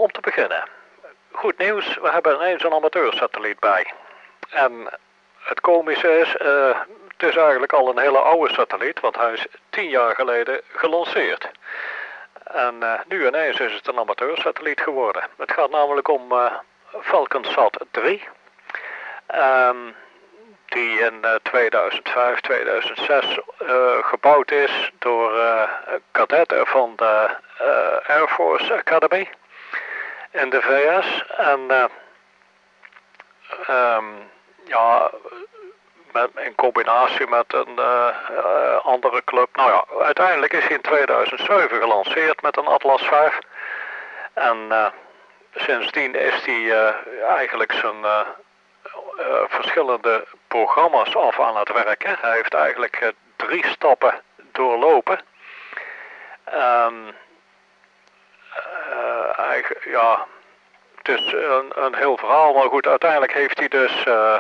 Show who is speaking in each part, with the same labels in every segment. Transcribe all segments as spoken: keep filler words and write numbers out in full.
Speaker 1: om te beginnen, goed nieuws, we hebben ineens een amateursatelliet bij. En het komische is, uh, het is eigenlijk al een hele oude satelliet, want hij is tien jaar geleden gelanceerd. En uh, nu ineens is het een amateursatelliet geworden. Het gaat namelijk om uh, FalconSat drie. Um, die in uh, tweeduizend vijf, tweeduizend zes uh, gebouwd is door uh, kadetten van de uh, Air Force Academy in de V S. En uh, um, ja, met, in combinatie met een uh, uh, andere club. Nou ja, uiteindelijk is hij in tweeduizend zeven gelanceerd met een Atlas vijf. En uh, sindsdien is hij uh, eigenlijk zijn uh, uh, verschillende programma's af aan het werken. Hij heeft eigenlijk uh, drie stappen doorlopen. Um, uh, eigenlijk, ja, het is een, een heel verhaal, maar goed, uiteindelijk heeft hij dus... Uh,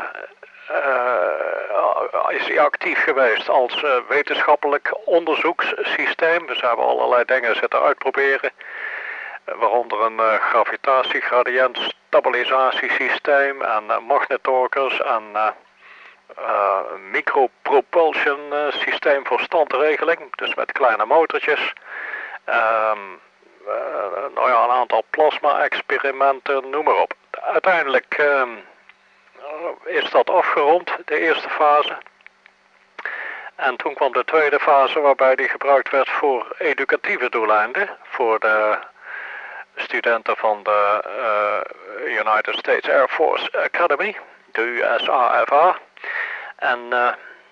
Speaker 1: Uh, is hij actief geweest als uh, wetenschappelijk onderzoekssysteem. Dus we hebben allerlei dingen zitten uitproberen. Uh, waaronder een uh, gravitatiegradiënt stabilisatiesysteem en uh, magnetorkers en uh, uh, micropropulsion uh, systeem voor standregeling. Dus met kleine motortjes. Um, uh, nou ja, een aantal plasma-experimenten, noem maar op. Uiteindelijk... Um, is dat afgerond, de eerste fase. En toen kwam de tweede fase waarbij die gebruikt werd voor educatieve doeleinden. Voor de studenten van de uh, United States Air Force Academy, de U S A F A. En uh,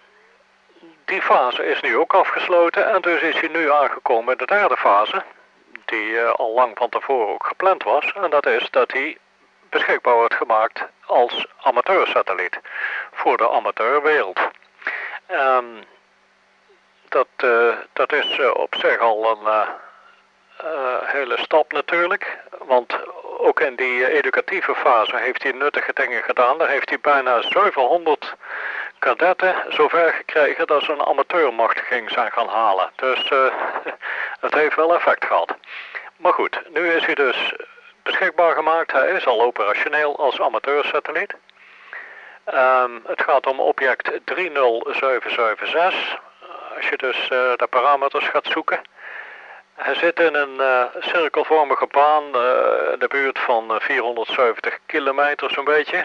Speaker 1: die fase is nu ook afgesloten en dus is hij nu aangekomen in de derde fase. Die uh, al lang van tevoren ook gepland was. En dat is dat hij beschikbaar wordt gemaakt als amateursatelliet voor de amateurwereld. Um, dat, uh, dat is uh, op zich al een uh, uh, hele stap natuurlijk, want ook in die educatieve fase heeft hij nuttige dingen gedaan. Daar heeft hij bijna zevenhonderd kadetten zover gekregen dat ze een amateurmachtiging zijn gaan halen. Dus uh, het heeft wel effect gehad. Maar goed, nu is hij dus beschikbaar gemaakt. Hij is al operationeel als amateursatelliet. Um, het gaat om object drie nul zeven zeven zes. Als je dus uh, de parameters gaat zoeken. Hij zit in een uh, cirkelvormige baan uh, in de buurt van uh, vierhonderdzeventig kilometer zo'n beetje.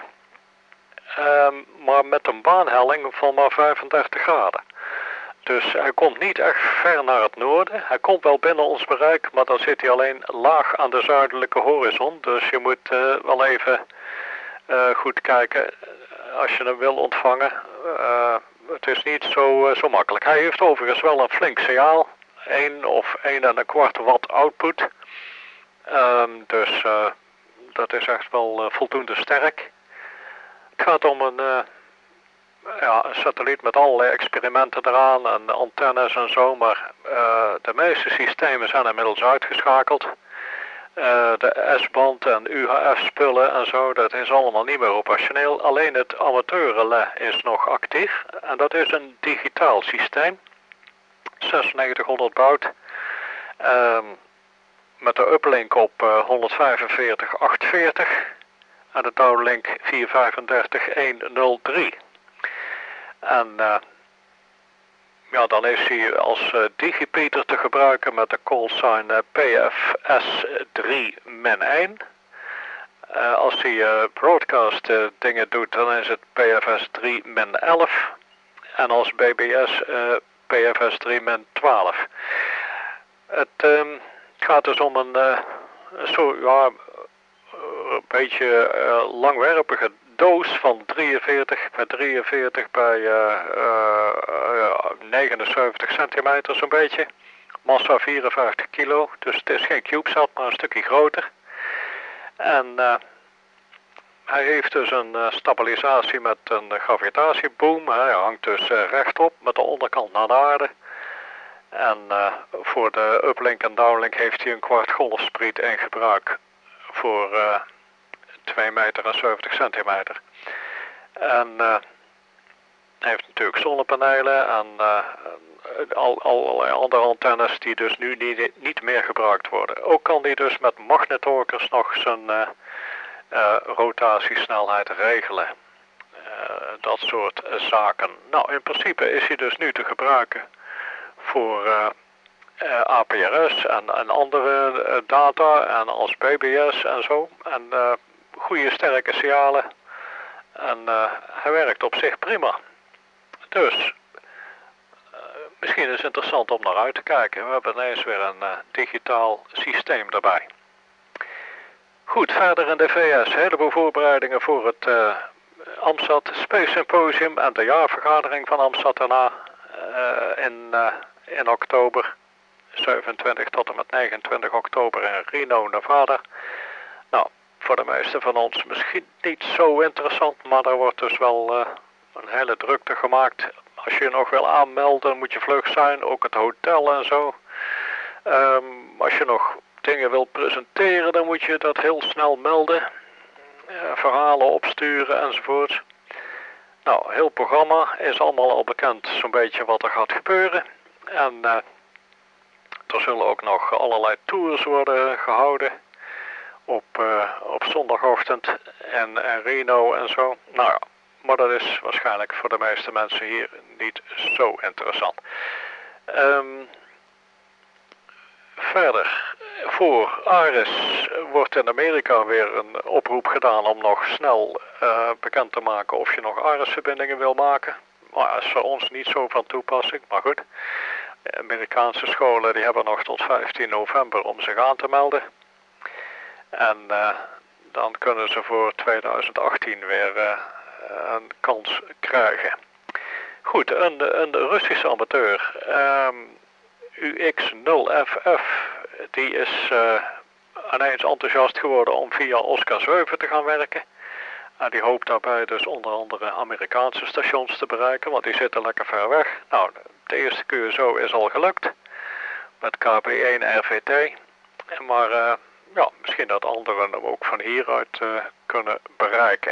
Speaker 1: Um, maar met een baanhelling van maar vijfendertig graden. Dus hij komt niet echt ver naar het noorden. Hij komt wel binnen ons bereik, maar dan zit hij alleen laag aan de zuidelijke horizon. Dus je moet uh, wel even uh, goed kijken als je hem wil ontvangen. Uh, het is niet zo, uh, zo makkelijk. Hij heeft overigens wel een flink signaal. één of één en een kwart watt output. Um, dus uh, dat is echt wel uh, voldoende sterk. Het gaat om een... Uh, Ja, een satelliet met allerlei experimenten eraan en antennes en zo, maar uh, de meeste systemen zijn inmiddels uitgeschakeld. Uh, de S-band en U H F-spullen en zo, dat is allemaal niet meer operationeel. Alleen het amateurrelais is nog actief en dat is een digitaal systeem. negenenzestigshonderd baud. Uh, met de uplink op uh, honderdvijfenveertig achthonderdveertig en de downlink vierhonderdvijfendertig honderddrie. En uh, ja, dan is hij als uh, digipeater te gebruiken met de callsign uh, P F S drie min één. Uh, als hij uh, broadcast uh, dingen doet, dan is het P F S drie min elf. En als B B S uh, P F S drie min twaalf. Het um, gaat dus om een, uh, een soort, ja, een beetje uh, langwerpige doos van drieënveertig bij drieënveertig bij uh, uh, uh, negenenzeventig centimeter zo'n beetje. Massa vierenvijftig kilo, dus het is geen CubeSat, maar een stukje groter. En uh, hij heeft dus een uh, stabilisatie met een uh, gravitatieboom. Hij hangt dus uh, rechtop met de onderkant naar de aarde. En uh, voor de uplink en downlink heeft hij een kwart golfspriet in gebruik voor uh, twee meter en zeventig centimeter. En uh, hij heeft natuurlijk zonnepanelen en uh, al, allerlei andere antennes die dus nu niet, niet meer gebruikt worden. Ook kan die dus met magnetworkers nog zijn uh, uh, rotatiesnelheid regelen. Uh, dat soort uh, zaken. Nou, in principe is hij dus nu te gebruiken voor uh, uh, A P R S en, en andere uh, data en als B B S en zo. En uh, goede sterke signalen. En uh, hij werkt op zich prima. Dus uh, misschien is het interessant om naar uit te kijken. We hebben ineens weer een uh, digitaal systeem erbij. Goed, verder in de V S. Een heleboel voorbereidingen voor het uh, AMSAT Space Symposium en de jaarvergadering van AMSAT daarna uh, in, uh, in oktober. zevenentwintig tot en met negenentwintig oktober in Reno, Nevada. Nou, voor de meesten van ons misschien niet zo interessant, maar er wordt dus wel uh, een hele drukte gemaakt. Als je je nog wil aanmelden, moet je vlug zijn, ook het hotel en zo. Um, als je nog dingen wil presenteren, dan moet je dat heel snel melden. Uh, verhalen opsturen enzovoort. Nou, heel programma is allemaal al bekend zo'n beetje wat er gaat gebeuren. En uh, er zullen ook nog allerlei tours worden gehouden. Op, uh, op zondagochtend en, en Reno en zo. Nou ja, maar dat is waarschijnlijk voor de meeste mensen hier niet zo interessant. Um, verder, voor ARIS wordt in Amerika weer een oproep gedaan om nog snel uh, bekend te maken of je nog ARIS-verbindingen wil maken. Maar dat is voor ons niet zo van toepassing, maar goed. De Amerikaanse scholen die hebben nog tot vijftien november om zich aan te melden. En uh, dan kunnen ze voor tweeduizend achttien weer uh, een kans krijgen. Goed, een, een Russische amateur, um, U X nul F F, die is uh, ineens enthousiast geworden om via Oscar zeven te gaan werken. En die hoopt daarbij dus onder andere Amerikaanse stations te bereiken, want die zitten lekker ver weg. Nou, de eerste Q S O is al gelukt, met K B één R V T. Maar uh, ja, misschien dat anderen hem ook van hieruit uh, kunnen bereiken.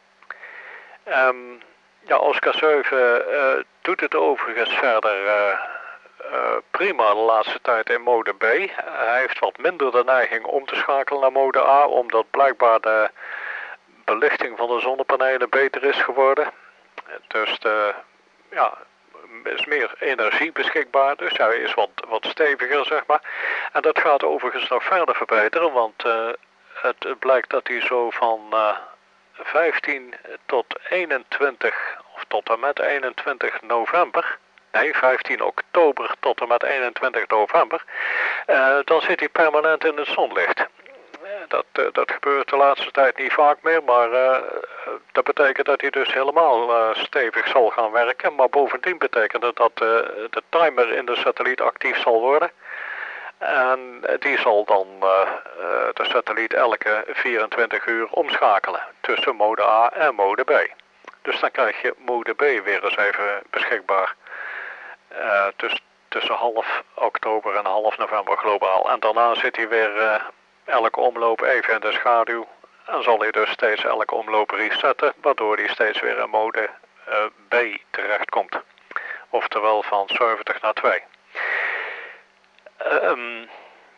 Speaker 1: Um, ja, Oscar zeven uh, doet het overigens verder uh, uh, prima de laatste tijd in mode B. Uh, hij heeft wat minder de neiging om te schakelen naar mode A, omdat blijkbaar de belichting van de zonnepanelen beter is geworden. Dus de, ja, is meer energie beschikbaar, dus hij is wat, wat steviger, zeg maar. En dat gaat overigens nog verder verbeteren, want uh, het blijkt dat hij zo van uh, vijftien tot eenentwintig, of tot en met eenentwintig november, nee, vijftien oktober tot en met eenentwintig november, uh, dan zit hij permanent in het zonlicht. Dat, uh, dat gebeurt de laatste tijd niet vaak meer, maar uh, dat betekent dat hij dus helemaal uh, stevig zal gaan werken. Maar bovendien betekent het dat uh, de timer in de satelliet actief zal worden. En die zal dan uh, uh, de satelliet elke vierentwintig uur omschakelen tussen mode A en mode B. Dus dan krijg je mode B weer eens even beschikbaar uh, tuss tussen half oktober en half november globaal. En daarna zit hij weer uh, elke omloop even in de schaduw. En zal hij dus steeds elke omloop resetten, waardoor hij steeds weer in mode uh, B terechtkomt. Oftewel van zeventig naar twee. Um,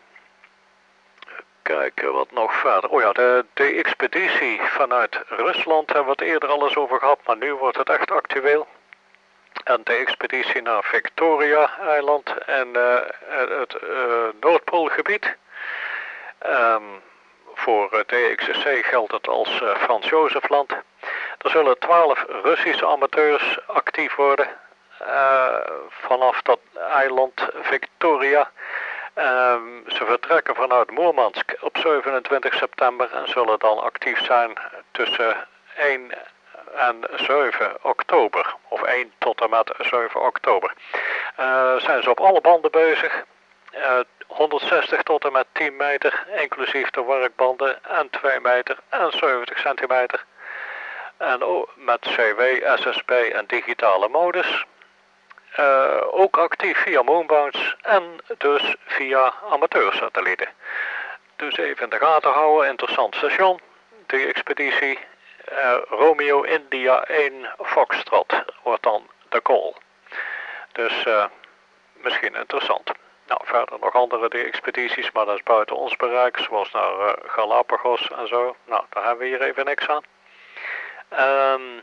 Speaker 1: kijken wat nog verder. Oh ja, de, de expeditie vanuit Rusland hebben we het eerder al eens over gehad, maar nu wordt het echt actueel. En de expeditie naar Victoria-eiland en uh, het uh, Noordpoolgebied. Um, voor uh, D X C C geldt het als uh, Frans Jozefland. Er zullen twaalf Russische amateurs actief worden uh, vanaf dat eiland Victoria. Um, ze vertrekken vanuit Moermansk op zevenentwintig september en zullen dan actief zijn tussen één en zeven oktober. Of één tot en met zeven oktober. Uh, zijn ze op alle banden bezig. Uh, honderdzestig tot en met tien meter, inclusief de werkbanden, en twee meter en zeventig centimeter. En ook met C W, S S B en digitale modus. Uh, ook actief via Moonbounce en dus via amateursatellieten. Dus even in de gaten houden, interessant station. De expeditie uh, Romeo India één Foxtrot wordt dan de call. Dus uh, misschien interessant. Nou, verder nog andere expedities, maar dat is buiten ons bereik, zoals naar uh, Galapagos en zo. Nou, daar hebben we hier even niks aan. Um,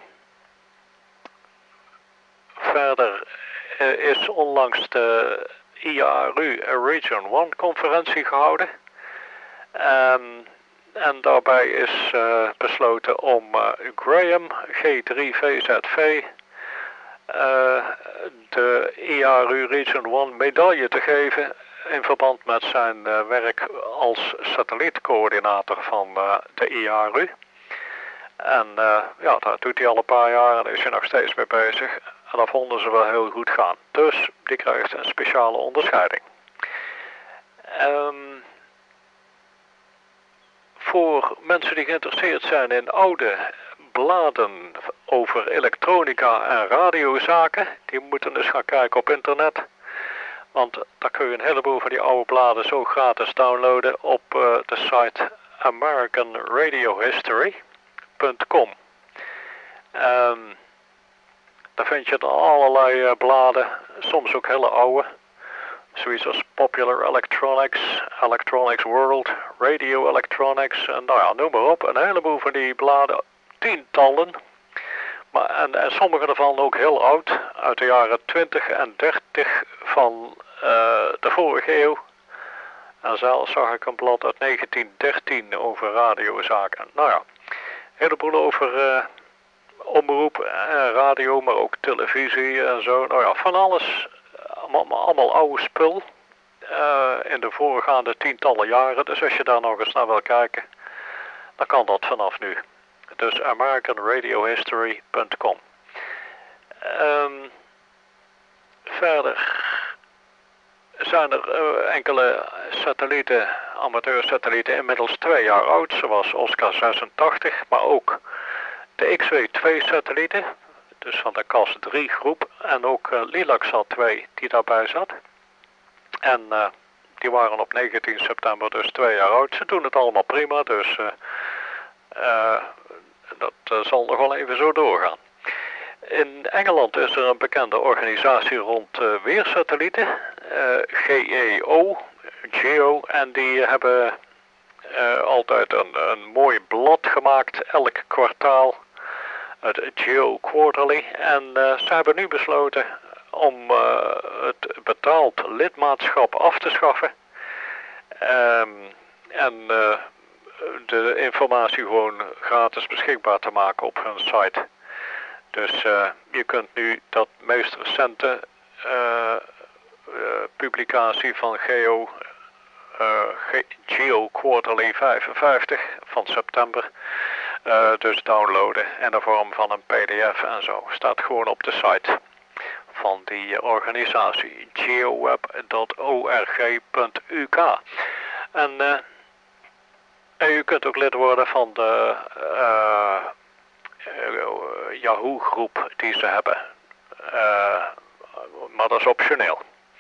Speaker 1: verder uh, is onlangs de I A R U Region one conferentie gehouden. Um, en daarbij is uh, besloten om uh, Graham G drie V Z V uh, de I A R U Region one medaille te geven in verband met zijn uh, werk als satellietcoördinator van uh, de I A R U. En uh, ja, dat doet hij al een paar jaar en daar is hij nog steeds mee bezig. En dat vonden ze wel heel goed gaan. Dus die krijgt een speciale onderscheiding. Um, voor mensen die geïnteresseerd zijn in oude bladen over elektronica en radiozaken, die moeten dus gaan kijken op internet. Want daar kun je een heleboel van die oude bladen zo gratis downloaden op uh, de site American Radio History punt com. Um, daar vind je dan allerlei uh, bladen, soms ook hele oude. Zoiets als Popular Electronics, Electronics World, Radio Electronics en nou ja, noem maar op. Een heleboel van die bladen, tientallen. Maar, en, en sommige daarvan ook heel oud, uit de jaren twintig en dertig van uh, de vorige eeuw. En zelfs zag ik een blad uit negentien dertien over radiozaken. Nou ja, een heleboel over uh, omroep en radio, maar ook televisie en zo. Nou ja, van alles, allemaal, allemaal oude spul uh, in de voorgaande tientallen jaren. Dus als je daar nog eens naar wil kijken, dan kan dat vanaf nu. Dus American Radio History punt com. Um, verder zijn er uh, enkele satellieten, amateursatellieten, inmiddels twee jaar oud, zoals Oscar zesentachtig, maar ook de X W twee satellieten, dus van de C A S drie groep, en ook uh, Lilacsat twee die daarbij zat. En uh, die waren op negentien september dus twee jaar oud. Ze doen het allemaal prima, dus uh, uh, dat uh, zal nog wel even zo doorgaan. In Engeland is er een bekende organisatie rond uh, weersatellieten, uh, G E O, Geo, en die hebben uh, altijd een, een mooi blad gemaakt, elk kwartaal, het Geo Quarterly. En uh, ze hebben nu besloten om uh, het betaald lidmaatschap af te schaffen um, en uh, de informatie gewoon gratis beschikbaar te maken op hun site. Dus uh, je kunt nu dat meest recente uh, uh, publicatie van Geo, uh, Geo Quarterly vijfenvijftig van september uh, dus downloaden in de vorm van een P D F en zo. Staat gewoon op de site van die organisatie geoweb punt org punt U K. En, uh, en u kunt ook lid worden van de uh, uh, Yahoo groep die ze hebben. Uh, maar dat is optioneel.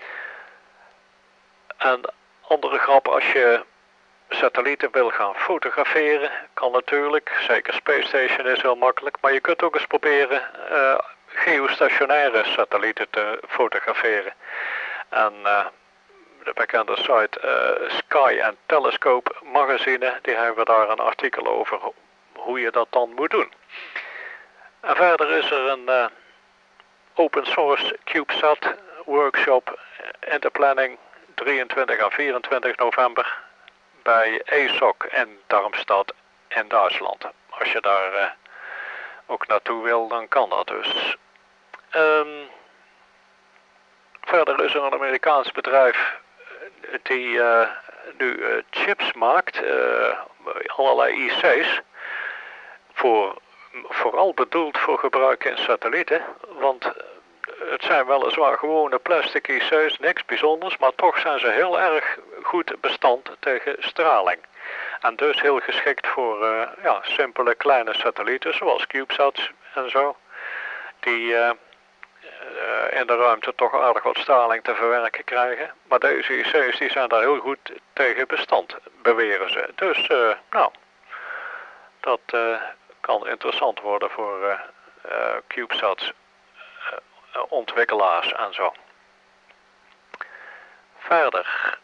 Speaker 1: En andere grap, als je satellieten wil gaan fotograferen, kan natuurlijk. Zeker Space Station is heel makkelijk. Maar je kunt ook eens proberen uh, geostationaire satellieten te fotograferen. En uh, de bekende site uh, Sky and Telescope magazine, die hebben daar een artikel over hoe je dat dan moet doen. En verder is er een uh, open source CubeSat workshop in de planning drieëntwintig en vierentwintig november bij E S O C in Darmstadt in Duitsland. Als je daar uh, ook naartoe wil, dan kan dat dus. Um, verder is er een Amerikaans bedrijf die uh, nu uh, chips maakt, uh, allerlei I C's, voor, vooral bedoeld voor gebruik in satellieten, want het zijn weliswaar gewone plastic I C's, niks bijzonders, maar toch zijn ze heel erg goed bestand tegen straling. En dus heel geschikt voor uh, ja, simpele kleine satellieten, zoals CubeSats en zo, die uh, uh, in de ruimte toch aardig wat straling te verwerken krijgen. Maar deze I C's die zijn daar heel goed tegen bestand, beweren ze. Dus, uh, nou, dat uh, kan interessant worden voor uh, uh, CubeSats uh, ontwikkelaars en zo. Verder.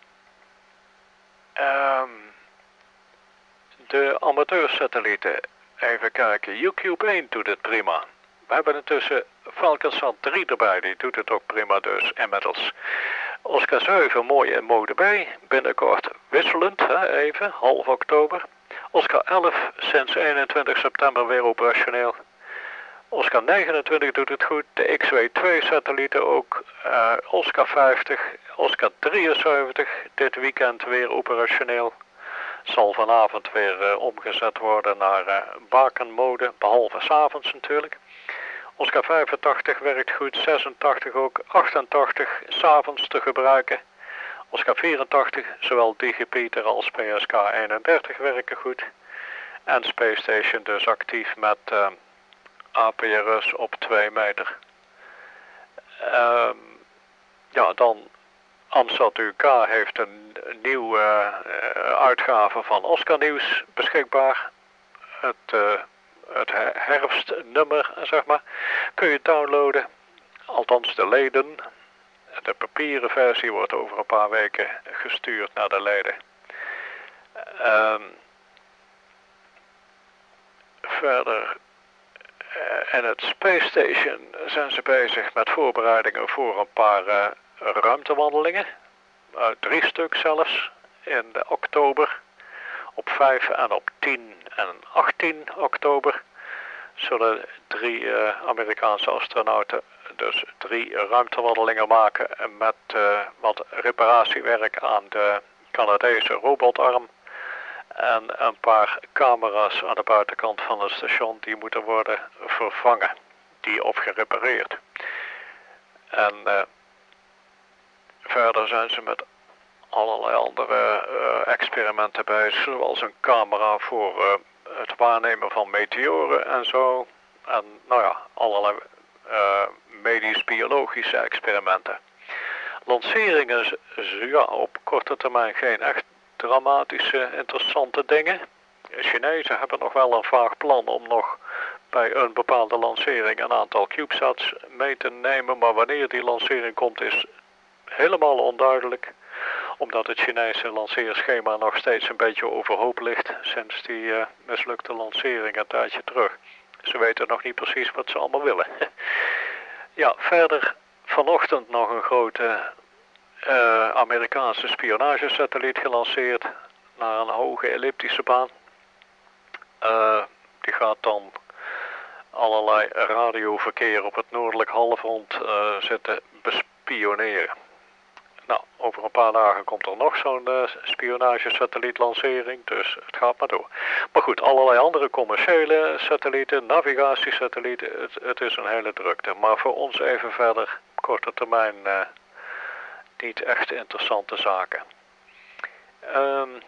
Speaker 1: Um, de amateursatellieten. Even kijken. U Cube één doet het prima. We hebben intussen Falconsat drie erbij. Die doet het ook prima dus inmiddels. Oscar zeven mooi in mode bij. Binnenkort wisselend. Hè, even. Half oktober. Oscar elf sinds eenentwintig september weer operationeel. Oscar negenentwintig doet het goed, de X W twee satellieten ook, uh, Oscar vijftig, Oscar drieënzeventig, dit weekend weer operationeel. Zal vanavond weer uh, omgezet worden naar uh, bakenmode, behalve 's avonds natuurlijk. Oscar vijfentachtig werkt goed, zesentachtig ook, achtentachtig 's avonds te gebruiken. Oscar vierentachtig, zowel DigiPeter als P S K eenendertig werken goed. En Space Station dus actief met uh, A P R S op twee meter. Um, ja, dan Amsat U K heeft een nieuwe uh, uitgave van Oscar Nieuws beschikbaar. Het, uh, het herfstnummer, zeg maar, kun je downloaden. Althans de leden. De papieren versie wordt over een paar weken gestuurd naar de leden. Um, verder... Uh, en het Space Station zijn ze bezig met voorbereidingen voor een paar uh, ruimtewandelingen. Uh, drie stuk zelfs in de oktober. Op vijf en op tien en achttien oktober zullen drie uh, Amerikaanse astronauten dus drie ruimtewandelingen maken met uh, wat reparatiewerk aan de Canadese robotarm. En een paar camera's aan de buitenkant van het station die moeten worden vervangen. Die of gerepareerd. En uh, verder zijn ze met allerlei andere uh, experimenten bezig. Zoals een camera voor uh, het waarnemen van meteoren en zo. En nou ja, allerlei uh, medisch-biologische experimenten. Lanceringen, ja, op korte termijn geen echt dramatische, interessante dingen. De Chinezen hebben nog wel een vaag plan om nog bij een bepaalde lancering een aantal CubeSats mee te nemen. Maar wanneer die lancering komt is helemaal onduidelijk. Omdat het Chinese lanceerschema nog steeds een beetje overhoop ligt sinds die uh, mislukte lancering een tijdje terug. Ze weten nog niet precies wat ze allemaal willen. Ja, verder vanochtend nog een grote uh, Amerikaanse spionagesatelliet gelanceerd naar een hoge elliptische baan. Uh, die gaat dan allerlei radioverkeer op het noordelijk halfrond uh, zitten bespioneren. Nou, over een paar dagen komt er nog zo'n uh, spionagesatellietlancering, dus het gaat maar door. Maar goed, allerlei andere commerciële satellieten, navigatiesatellieten, het, het is een hele drukte. Maar voor ons even verder, korte termijn, uh, niet echt interessante zaken. Um,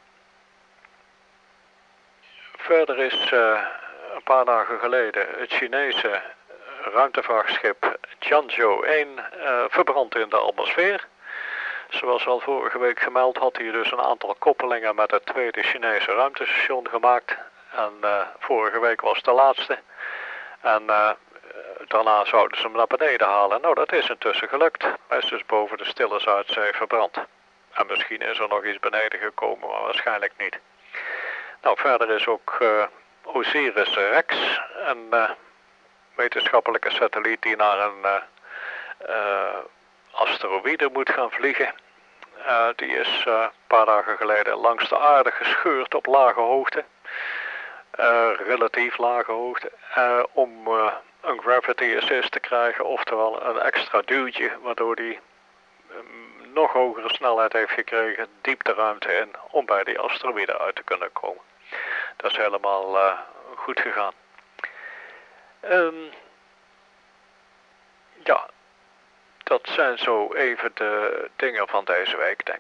Speaker 1: verder is uh, een paar dagen geleden het Chinese ruimtevaartschip Tianzhou één uh, verbrand in de atmosfeer. Zoals al vorige week gemeld had hij dus een aantal koppelingen met het tweede Chinese ruimtestation gemaakt. En uh, vorige week was de laatste. En uh, daarna zouden ze hem naar beneden halen. Nou, dat is intussen gelukt. Hij is dus boven de Stille Zuidzee verbrand. En misschien is er nog iets beneden gekomen, maar waarschijnlijk niet. Nou, verder is ook uh, Osiris-Rex, een uh, wetenschappelijke satelliet die naar een uh, uh, asteroïde moet gaan vliegen. Uh, die is uh, een paar dagen geleden langs de aarde gescheurd op lage hoogte. Uh, relatief lage hoogte. Uh, om uh, een gravity assist te krijgen, oftewel een extra duwtje, waardoor die um, nog hogere snelheid heeft gekregen, diep de ruimte in, om bij die asteroïde uit te kunnen komen. Dat is helemaal uh, goed gegaan. Um, ja, dat zijn zo even de dingen van deze week, denk